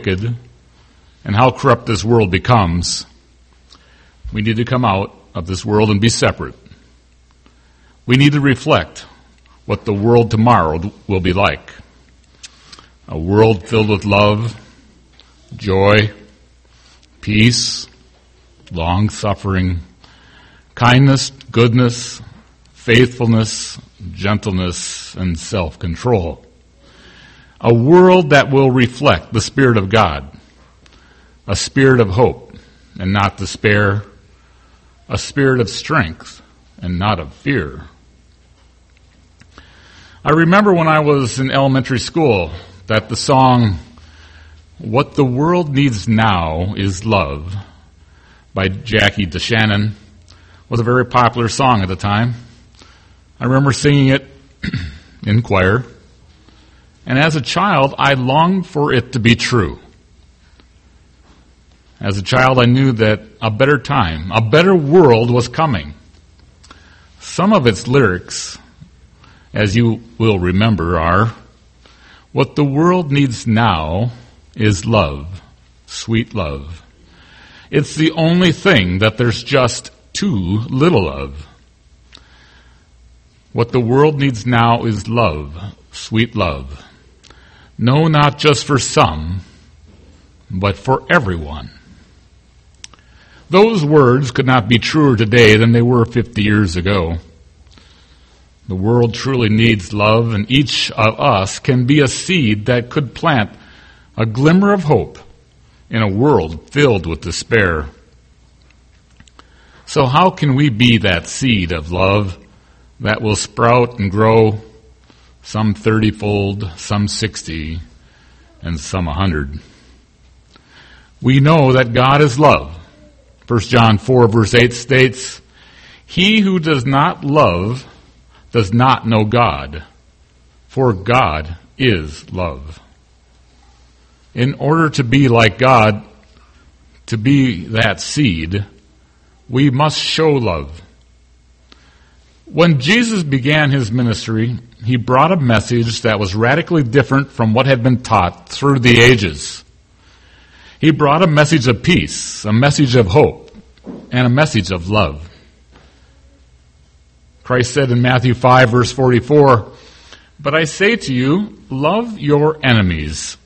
wicked and how corrupt this world becomes, we need to come out of this world and be separate. We need to reflect what the world tomorrow will be like. A world filled with love, joy, peace, long-suffering, kindness, goodness, faithfulness, gentleness, and self-control. A world that will reflect the Spirit of God, a spirit of hope and not despair, a spirit of strength and not of fear. I remember when I was in elementary school that the song, "What the World Needs Now Is Love" by Jackie DeShannon was a very popular song at the time. I remember singing it in choir, and as a child, I longed for it to be true. As a child, I knew that a better time, a better world was coming. Some of its lyrics, as you will remember, are, "What the world needs now is love, sweet love. It's the only thing that there's just too little of. What the world needs now is love, sweet love. No, not just for some, but for everyone." Those words could not be truer today than they were 50 years ago. The world truly needs love, and each of us can be a seed that could plant a glimmer of hope in a world filled with despair. So how can we be that seed of love that will sprout and grow, some 30-fold, some 60, and some 100? We know that God is love. 1 John 4 verse 8 states, "He who does not love does not know God, for God is love." In order to be like God, to be that seed, we must show love. When Jesus began his ministry, he brought a message that was radically different from what had been taught through the ages. He brought a message of peace, a message of hope, and a message of love. Christ said in Matthew 5, verse 44, "But I say to you, love your enemies."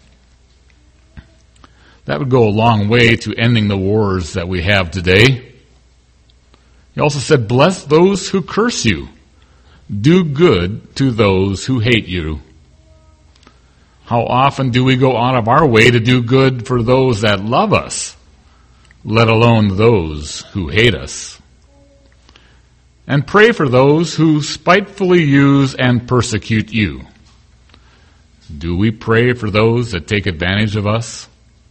That would go a long way to ending the wars that we have today. He also said, "Bless those who curse you. Do good to those who hate you." How often do we go out of our way to do good for those that love us, let alone those who hate us? And pray for those who spitefully use and persecute you. Do we pray for those that take advantage of us?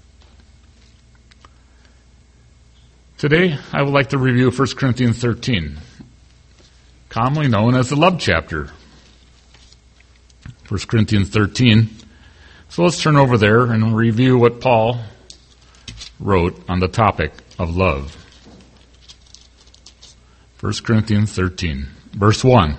Today, I would like to review 1 Corinthians 13, commonly known as the love chapter. 1 Corinthians 13. So let's turn over there and review what Paul wrote on the topic of love. 1 Corinthians 13, verse 1.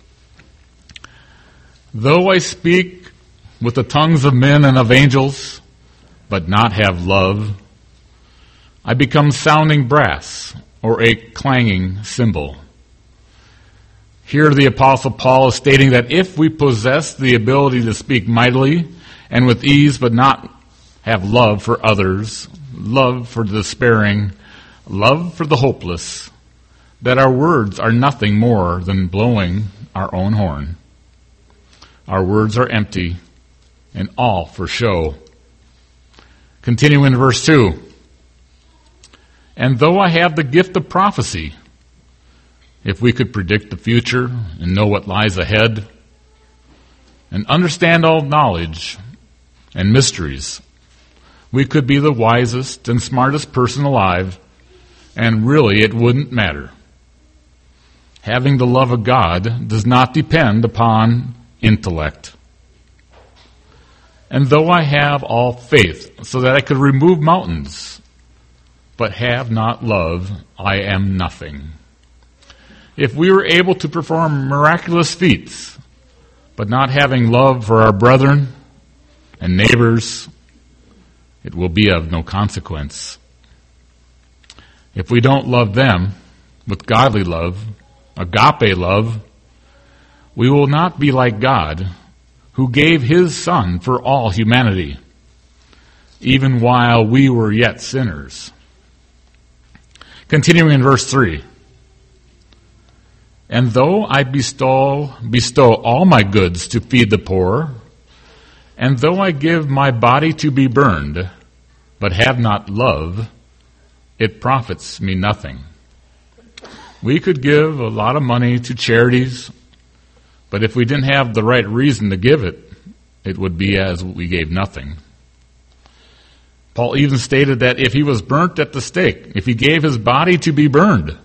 "Though I speak with the tongues of men and of angels, but not have love, I become sounding brass or a clanging cymbal." Here the Apostle Paul is stating that if we possess the ability to speak mightily and with ease, but not have love for others, love for the despairing, love for the hopeless, that our words are nothing more than blowing our own horn. Our words are empty and all for show. Continuing in verse 2. "And though I have the gift of prophecy," if we could predict the future and know what lies ahead, and understand all knowledge and mysteries, we could be the wisest and smartest person alive, and really it wouldn't matter. Having the love of God does not depend upon intellect. "And though I have all faith, so that I could remove mountains, but have not love, I am nothing." If we were able to perform miraculous feats, but not having love for our brethren and neighbors, it will be of no consequence. If we don't love them with godly love, agape love, we will not be like God, who gave his Son for all humanity, even while we were yet sinners. Continuing in verse 3. And though I bestow all my goods to feed the poor, and though I give my body to be burned, but have not love, it profits me nothing. We could give a lot of money to charities, but if we didn't have the right reason to give it, it would be as we gave nothing. Paul even stated that if he was burnt at the stake, if he gave his body to be burned,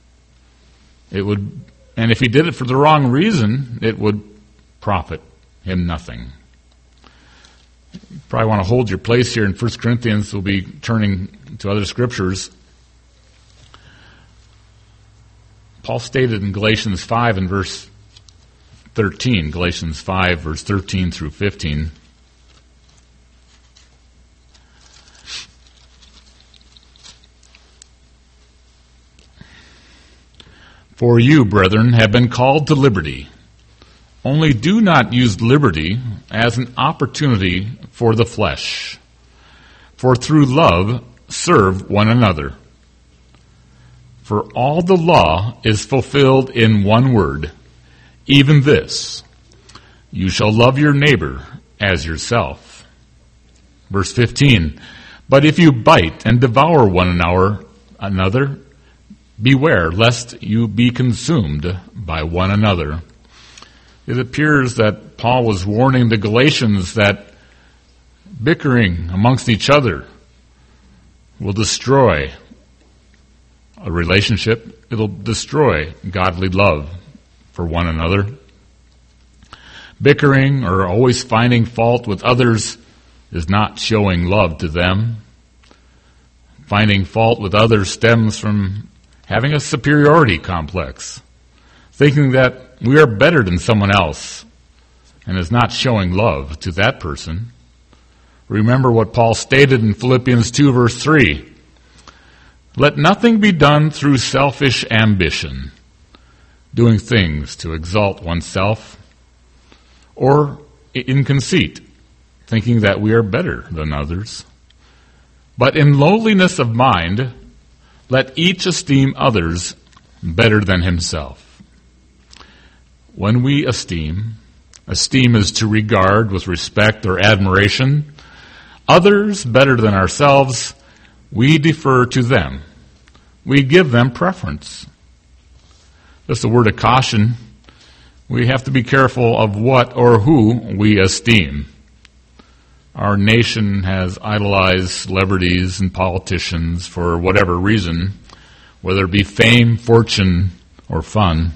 and if he did it for the wrong reason, it would profit him nothing. You probably want to hold your place here in 1 Corinthians. We'll be turning to other scriptures. Paul stated in Galatians 5 and verse 13, Galatians 5, verse 13 through 15. For you, brethren, have been called to liberty. Only do not use liberty as an opportunity for the flesh. For through love, serve one another. For all the law is fulfilled in one word, even this: you shall love your neighbor as yourself. Verse 15, but if you bite and devour one another, beware lest you be consumed by one another. It appears that Paul was warning the Galatians that bickering amongst each other will destroy a relationship. It'll destroy godly love for one another. Bickering or always finding fault with others is not showing love to them. Finding fault with others stems from having a superiority complex, thinking that we are better than someone else, and is not showing love to that person. Remember what Paul stated in Philippians 2, verse 3. Let nothing be done through selfish ambition, doing things to exalt oneself, or in conceit, thinking that we are better than others. But in lowliness of mind, let each esteem others better than himself. When we esteem is to regard with respect or admiration others better than ourselves. We defer to them. We give them preference. Just a word of caution. We have to be careful of what or who we esteem. Our nation has idolized celebrities and politicians for whatever reason, whether it be fame, fortune, or fun.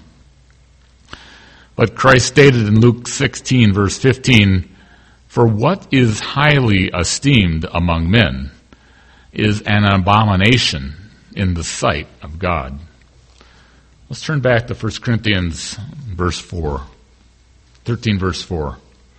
But Christ stated in Luke 16, verse 15, for what is highly esteemed among men is an abomination in the sight of God. Let's turn back to 1 Corinthians verse 4, 13 verse 4.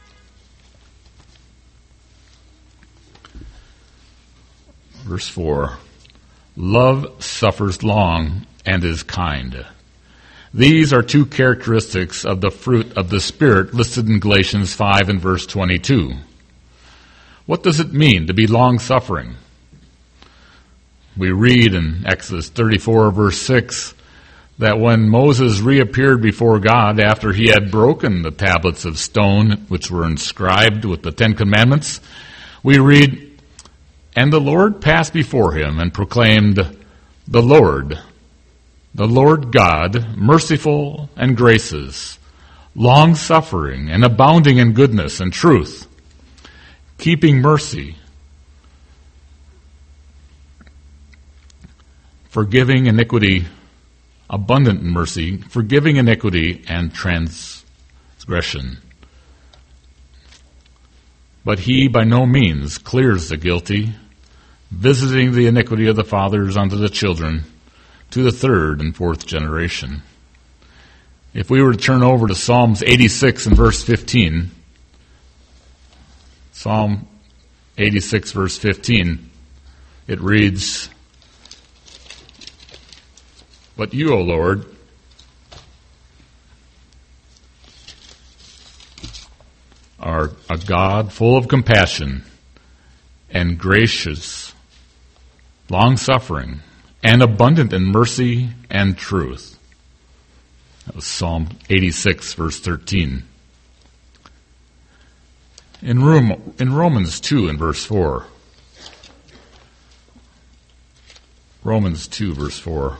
Verse 4, love suffers long and is kind. These are two characteristics of the fruit of the Spirit listed in Galatians 5 and verse 22. What does it mean to be long-suffering? We read in Exodus 34 verse 6 that when Moses reappeared before God after he had broken the tablets of stone which were inscribed with the Ten Commandments, we read, and the Lord passed before him and proclaimed, the Lord God, merciful and gracious, long-suffering and abounding in goodness and truth, keeping mercy, forgiving iniquity, abundant in mercy, forgiving iniquity and transgression. But he by no means clears the guilty, visiting the iniquity of the fathers unto the children, to the third and fourth generation. If we were to turn over to Psalms 86 and verse 15, Psalm 86 verse 15, it reads, "But you, O Lord, are a God full of compassion and gracious, long-suffering, and abundant in mercy and truth." That was Psalm 86, verse 13. In Romans 2 and verse 4. Romans 2, verse 4.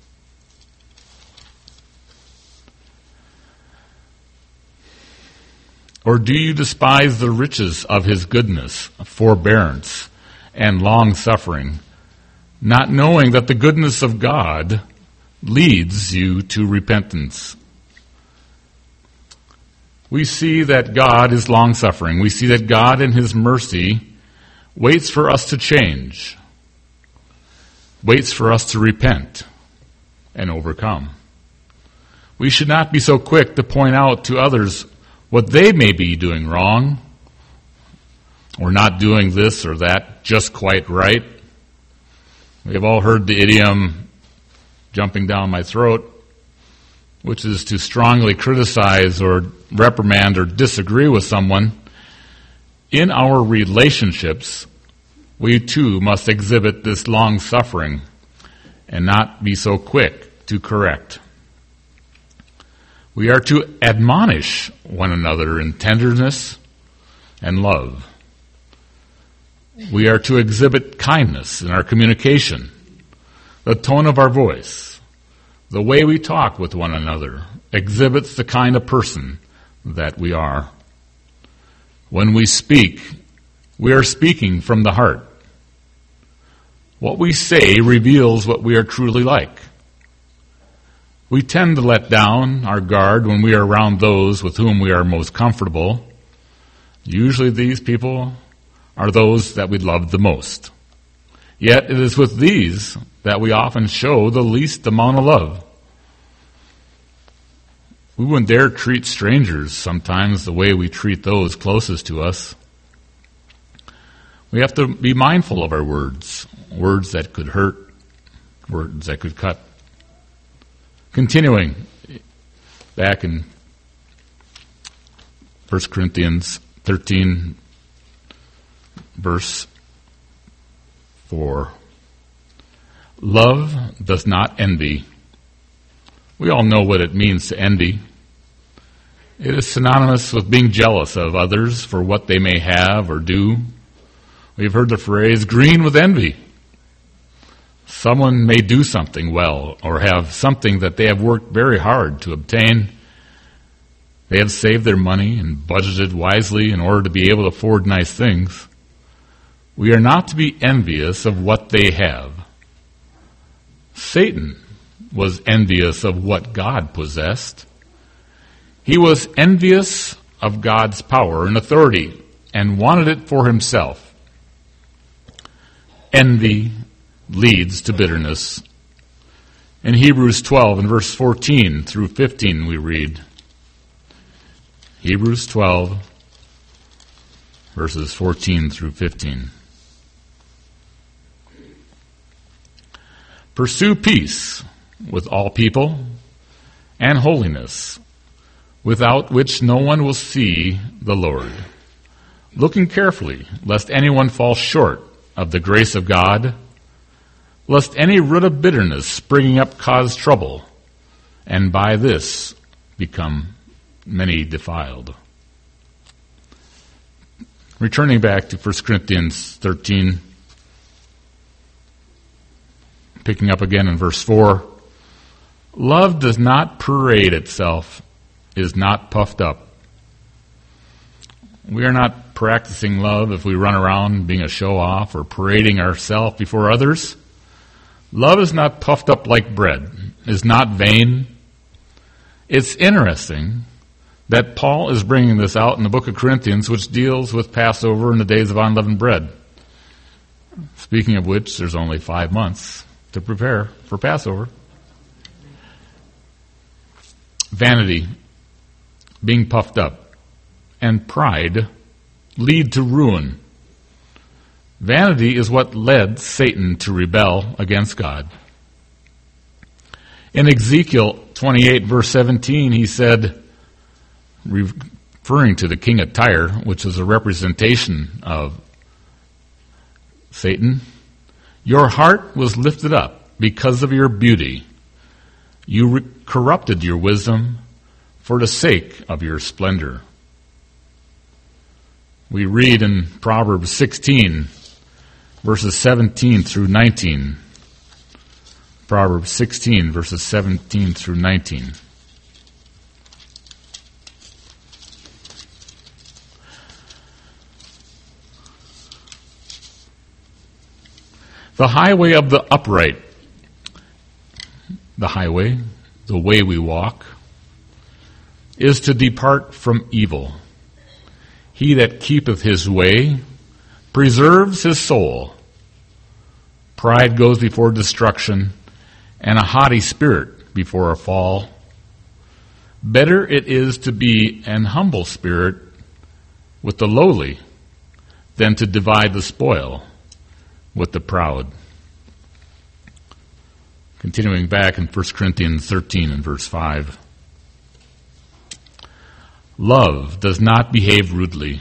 "Or do you despise the riches of his goodness, forbearance, and long-suffering, not knowing that the goodness of God leads you to repentance?" We see that God is long-suffering. We see that God in his mercy waits for us to change, waits for us to repent and overcome. We should not be so quick to point out to others what they may be doing wrong, or not doing this or that just quite right. We have all heard the idiom, "jumping down my throat," which is to strongly criticize or reprimand or disagree with someone. In our relationships, we too must exhibit this long-suffering and not be so quick to correct. We are to admonish one another in tenderness and love. We are to exhibit kindness in our communication, the tone of our voice, the way we talk with one another exhibits the kind of person that we are. When we speak, we are speaking from the heart. What we say reveals what we are truly like. We tend to let down our guard when we are around those with whom we are most comfortable. Usually these people are those that we love the most. Yet it is with these that we often show the least amount of love. We wouldn't dare treat strangers sometimes the way we treat those closest to us. We have to be mindful of our words, words that could hurt, words that could cut. Continuing back in 1 Corinthians 13, verse 4. Love does not envy. We all know what it means to envy. It is synonymous with being jealous of others for what they may have or do. We've heard the phrase, green with envy. Someone may do something well or have something that they have worked very hard to obtain. They have saved their money and budgeted wisely in order to be able to afford nice things. We are not to be envious of what they have. Satan was envious of what God possessed. He was envious of God's power and authority and wanted it for himself. Envy leads to bitterness. In Hebrews 12 and verse 14 through 15 we read, Hebrews 12 verses 14 through 15. Pursue peace with all people and holiness, without which no one will see the Lord. Looking carefully, lest anyone fall short of the grace of God, lest any root of bitterness springing up cause trouble, and by this become many defiled. Returning back to 1 Corinthians 13, picking up again in verse 4, love does not parade itself, is not puffed up. We are not practicing love if we run around being a show-off or parading ourselves before others. Love is not puffed up like bread, is not vain. It's interesting that Paul is bringing this out in the book of Corinthians, which deals with Passover and the days of unleavened bread. Speaking of which, there's only 5 months to prepare for Passover. Vanity, being puffed up, and pride lead to ruin. Vanity is what led Satan to rebel against God. In Ezekiel 28, verse 17, he said, referring to the king of Tyre, which is a representation of Satan, "Your heart was lifted up because of your beauty. You corrupted your wisdom for the sake of your splendor." We read in Proverbs 16, verses 17 through 19. Proverbs 16, verses 17 through 19. "The highway of the upright," the highway, the way we walk, "is to depart from evil. He that keepeth his way preserves his soul. Pride goes before destruction, and a haughty spirit before a fall. Better it is to be an humble spirit with the lowly than to divide the spoil with the proud." Continuing back in 1 Corinthians 13 and verse 5. "Love does not behave rudely.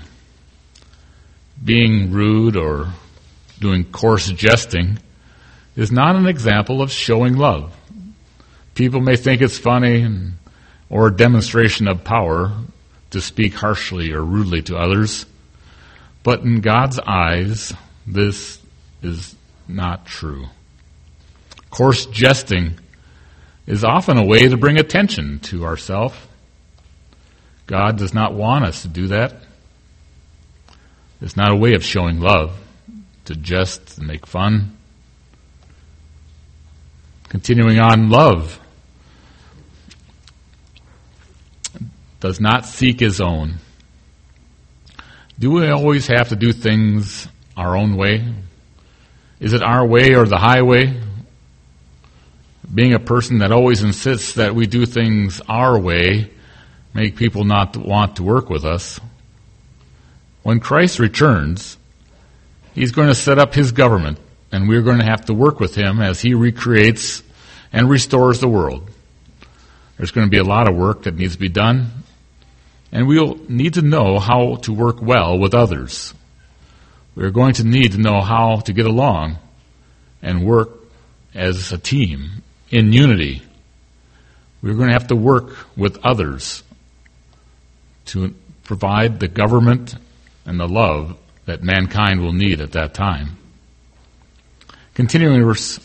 Being rude or doing coarse jesting is not an example of showing love. People may think it's funny or a demonstration of power to speak harshly or rudely to others, but in God's eyes, this is not true. Coarse jesting is often a way to bring attention to ourselves. God does not want us to do that. It's not a way of showing love, to jest and make fun. Continuing on, love does not seek his own. Do we always have to do things our own way? Is it our way or the highway? Being a person that always insists that we do things our way make people not want to work with us. When Christ returns, he's going to set up his government, and we're going to have to work with him as he recreates and restores the world. There's going to be a lot of work that needs to be done, and we'll need to know how to work well with others. We're going to need to know how to get along and work as a team in unity. We're going to have to work with others to provide the government and the love that mankind will need at that time. Continuing verse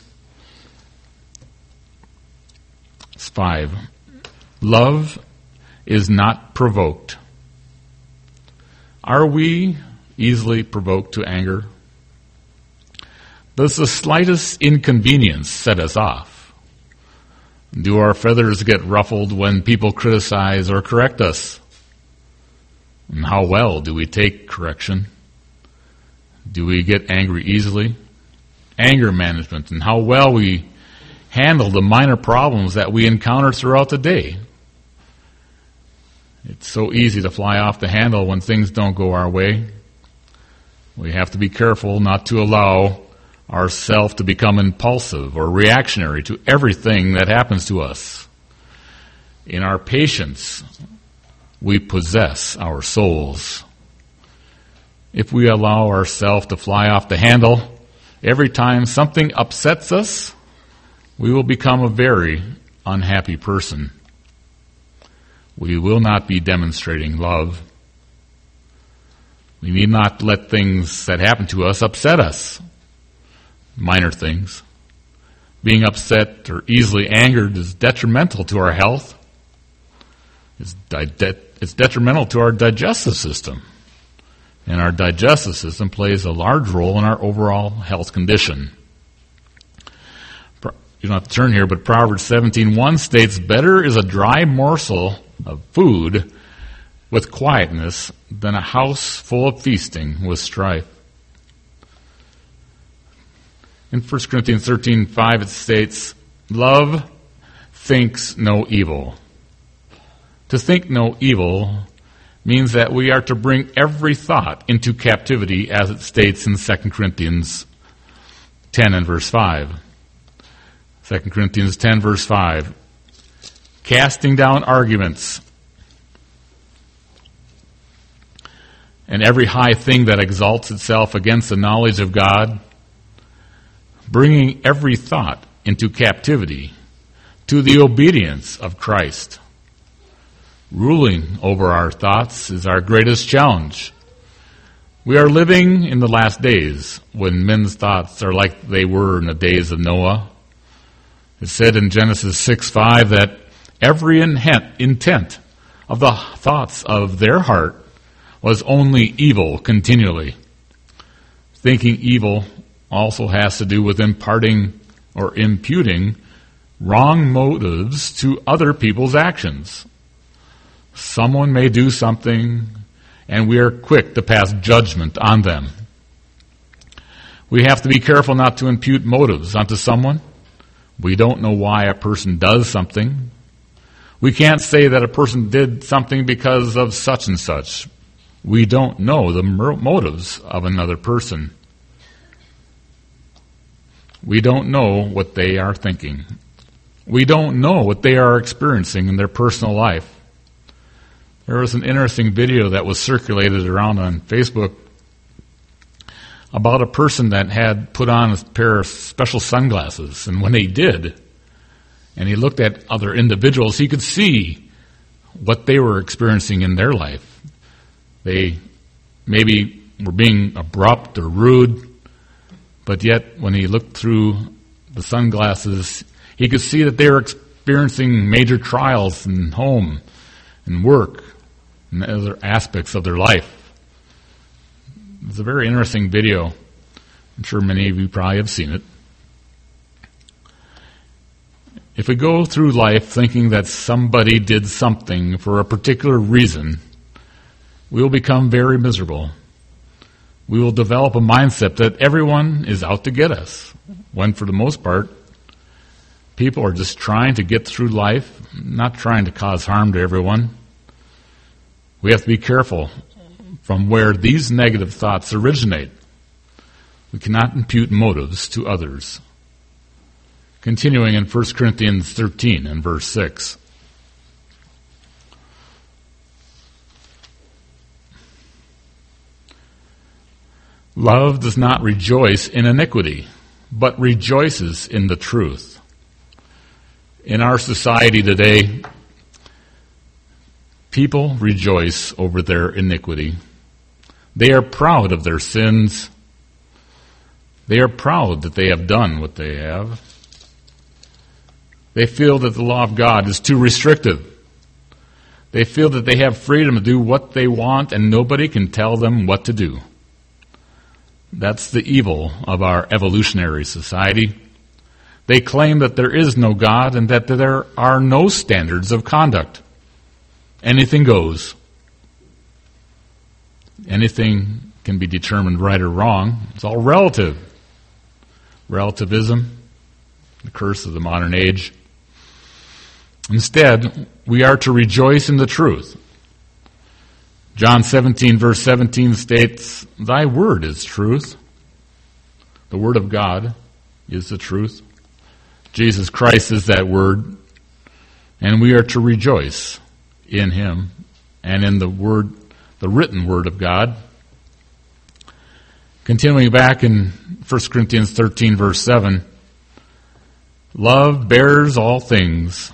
5. Love is not provoked. Are we easily provoked to anger? Does the slightest inconvenience set us off? Do our feathers get ruffled when people criticize or correct us? And how well do we take correction? Do we get angry easily? Anger management and how well we handle the minor problems that we encounter throughout the day. It's so easy to fly off the handle when things don't go our way. We have to be careful not to allow ourselves to become impulsive or reactionary to everything that happens to us. In our patience, we possess our souls. If we allow ourselves to fly off the handle, every time something upsets us, we will become a very unhappy person. We will not be demonstrating love. We need not let things that happen to us upset us. Minor things. Being upset or easily angered is detrimental to our health. It's detrimental to our digestive system. And our digestive system plays a large role in our overall health condition. You don't have to turn here, but Proverbs 17:1 states, "Better is a dry morsel of food with quietness than a house full of feasting with strife." In 1 Corinthians 13:5 it states, "Love thinks no evil." To think no evil means that we are to bring every thought into captivity, as it states in 2 Corinthians 10 and verse 5. 2 Corinthians 10 verse 5. Casting down arguments and every high thing that exalts itself against the knowledge of God, bringing every thought into captivity to the obedience of Christ. Ruling over our thoughts is our greatest challenge. We are living in the last days when men's thoughts are like they were in the days of Noah. It said in Genesis 6:5 that every intent of the thoughts of their heart was only evil continually. Thinking evil also has to do with imparting or imputing wrong motives to other people's actions. Someone may do something, and we are quick to pass judgment on them. We have to be careful not to impute motives onto someone. We don't know why a person does something. We can't say that a person did something because of such and such. We don't know the motives of another person. We don't know what they are thinking. We don't know what they are experiencing in their personal life. There was an interesting video that was circulated around on Facebook about a person that had put on a pair of special sunglasses, and when he did, and he looked at other individuals, he could see what they were experiencing in their life. They maybe were being abrupt or rude, but yet when he looked through the sunglasses, he could see that they were experiencing major trials in home and work and other aspects of their life. It's a very interesting video. I'm sure many of you probably have seen it. If we go through life thinking that somebody did something for a particular reason, we will become very miserable. We will develop a mindset that everyone is out to get us, when for the most part, people are just trying to get through life, not trying to cause harm to everyone. We have to be careful from where these negative thoughts originate. We cannot impute motives to others. Continuing in 1 Corinthians 13 and verse 6. Love does not rejoice in iniquity, but rejoices in the truth. In our society today, people rejoice over their iniquity. They are proud of their sins. They are proud that they have done what they have. They feel that the law of God is too restrictive. They feel that they have freedom to do what they want and nobody can tell them what to do. That's the evil of our evolutionary society. They claim that there is no God and that there are no standards of conduct. Anything goes. Anything can be determined right or wrong. It's all relative. Relativism, the curse of the modern age. Instead, we are to rejoice in the truth. John 17 verse 17 states, "Thy word is truth." The word of God is the truth. Jesus Christ is that word, and we are to rejoice in him and in the word, the written word of God. Continuing back in 1 Corinthians 13 verse 7, love bears all things.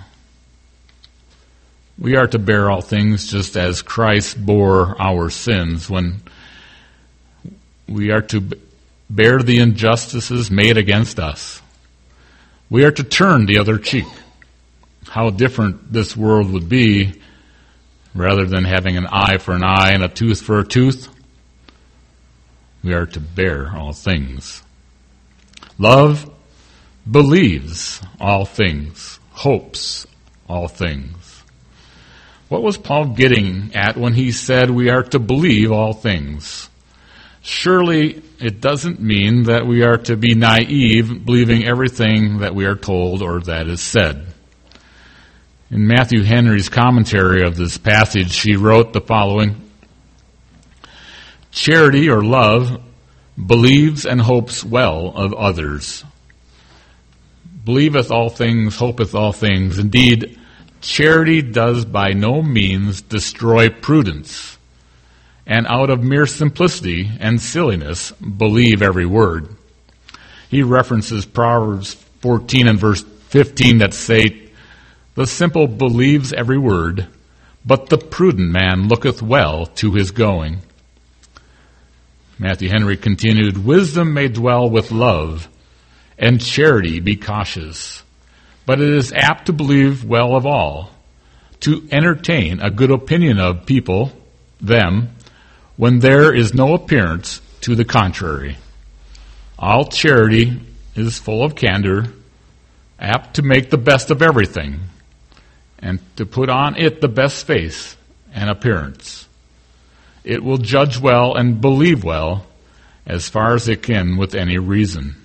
We are to bear all things just as Christ bore our sins. When we are to bear the injustices made against us, we are to turn the other cheek. How different this world would be rather than having an eye for an eye and a tooth for a tooth. We are to bear all things. Love believes all things, hopes all things. What was Paul getting at when he said we are to believe all things? Surely it doesn't mean that we are to be naive, believing everything that we are told or that is said. In Matthew Henry's commentary of this passage, she wrote the following: "Charity, or love, believes and hopes well of others. Believeth all things, hopeth all things. Indeed, charity does by no means destroy prudence, and out of mere simplicity and silliness believe every word." He references Proverbs 14 and verse 15 that say, "The simple believes every word, but the prudent man looketh well to his going." Matthew Henry continued, "Wisdom may dwell with love, and charity be cautious, but it is apt to believe well of all, to entertain a good opinion of people, them, when there is no appearance to the contrary. All charity is full of candor, apt to make the best of everything, and to put on it the best face and appearance. It will judge well and believe well, as far as it can with any reason."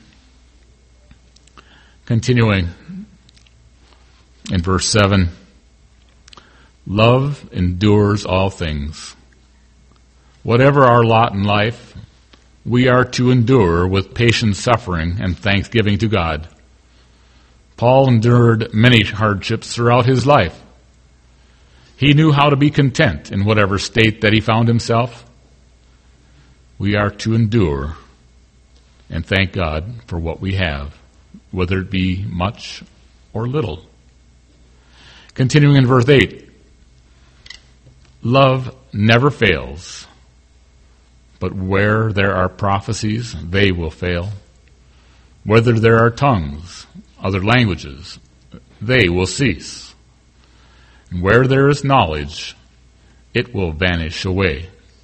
Continuing in verse 7, "Love endures all things." Whatever our lot in life, we are to endure with patient suffering and thanksgiving to God. Paul endured many hardships throughout his life. He knew how to be content in whatever state that he found himself. We are to endure and thank God for what we have, whether it be much or little. Continuing in verse 8, "Love never fails, but where there are prophecies, they will fail. Whether there are tongues, other languages, they will cease. And where there is knowledge, it will vanish away."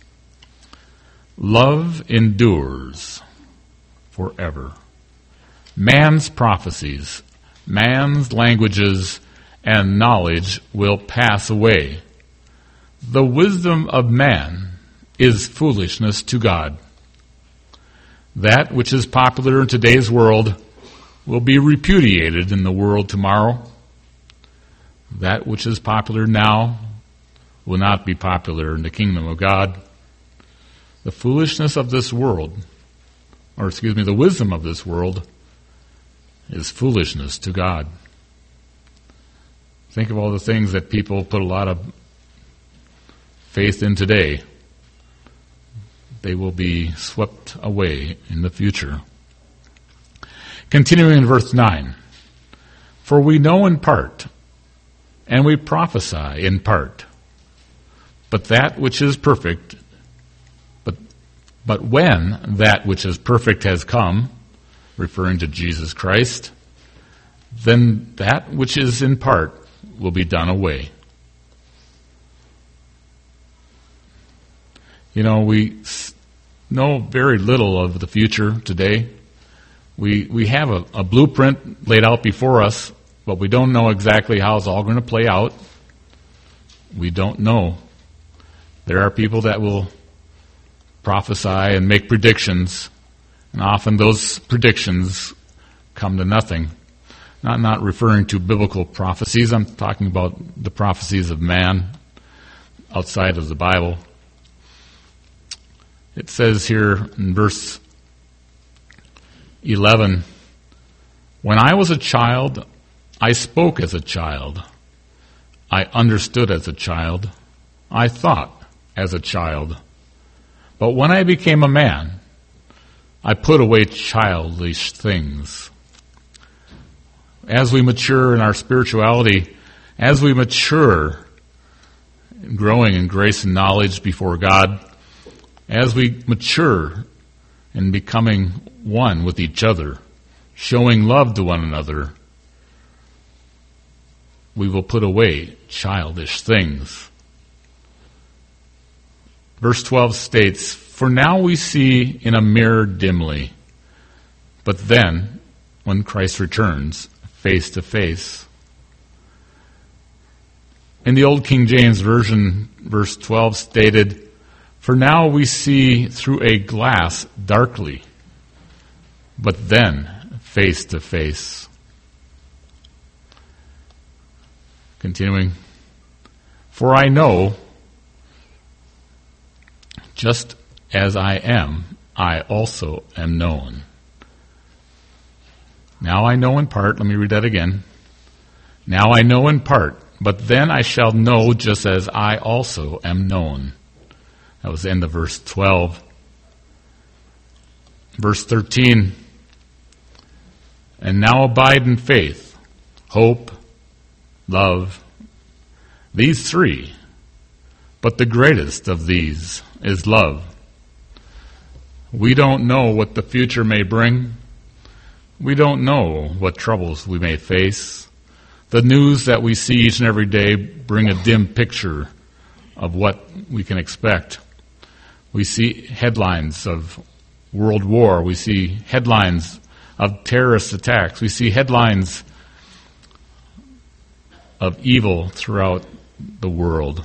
Love endures forever. Man's prophecies, man's languages, and knowledge will pass away. The wisdom of man is foolishness to God. That which is popular in today's world will be repudiated in the world tomorrow. That which is popular now will not be popular in the kingdom of God. The foolishness of this world, the wisdom of this world is foolishness to God. Think of all the things that people put a lot of faith in today. They will be swept away in the future. Continuing in verse 9, "For we know in part, and we prophesy in part. But that which is perfect, but when that which is perfect has come," referring to Jesus Christ, "then that which is in part will be done away." You know, we know very little of the future today. We have a blueprint laid out before us, but we don't know exactly how it's all going to play out. We don't know. There are people that will prophesy and make predictions, and often those predictions come to nothing. Not referring to biblical prophecies. I'm talking about the prophecies of man outside of the Bible. It says here in verse 11, "When I was a child, I spoke as a child. I understood as a child. I thought as a child. But when I became a man, I put away childish things." As we mature in our spirituality, as we mature in growing in grace and knowledge before God, as we mature in becoming one with each other, showing love to one another, we will put away childish things. Verse 12 states, "For now we see in a mirror dimly, but then, when Christ returns, face to face." In the Old King James Version, verse 12 stated, "For now we see through a glass darkly, but then face to face." Continuing, for I know, just as I am, I also am known. Now I know in part. Let me read that again. Now I know in part, but then I shall know just as I also am known. That was the end of verse 12. Verse 13. And now abide in faith, hope, love, these three. But the greatest of these is love. We don't know what the future may bring. We don't know what troubles we may face. The news that we see each and every day bring a dim picture of what we can expect. We see headlines of world war. We see headlines of terrorist attacks. We see headlines of evil throughout the world.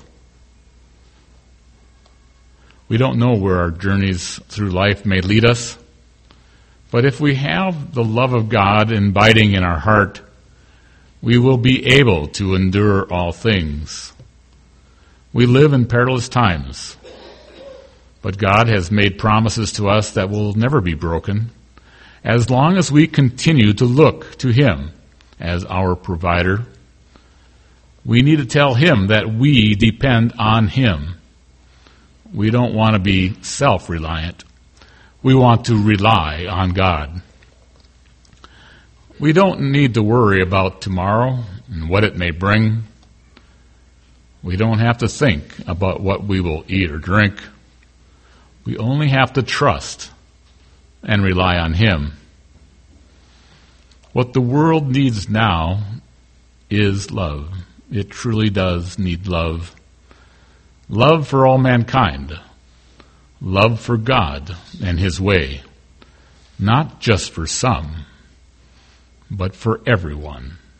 We don't know where our journeys through life may lead us, but if we have the love of God abiding in our heart, we will be able to endure all things. We live in perilous times, but God has made promises to us that will never be broken as long as we continue to look to Him as our provider. We need to tell Him that we depend on Him. We don't want to be self-reliant. We want to rely on God. We don't need to worry about tomorrow and what it may bring. We don't have to think about what we will eat or drink. We only have to trust and rely on Him. What the world needs now is love. It truly does need love. Love for all mankind. Love for God and His way. Not just for some, but for everyone.